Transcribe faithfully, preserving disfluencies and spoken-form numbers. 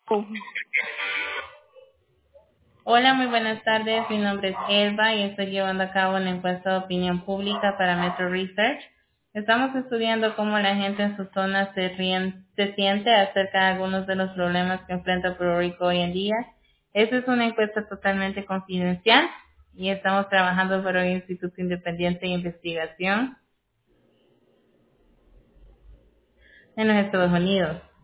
Hola, muy buenas tardes. Mi nombre es Elba y estoy llevando a cabo una encuesta de opinión pública para Metro Research. Estamos estudiando cómo la gente en su zona se, rien- se siente acerca de algunos de los problemas que enfrenta Puerto Rico hoy en día. Esta es una encuesta totalmente confidencial y estamos trabajando para un instituto independiente de investigación en los Estados Unidos.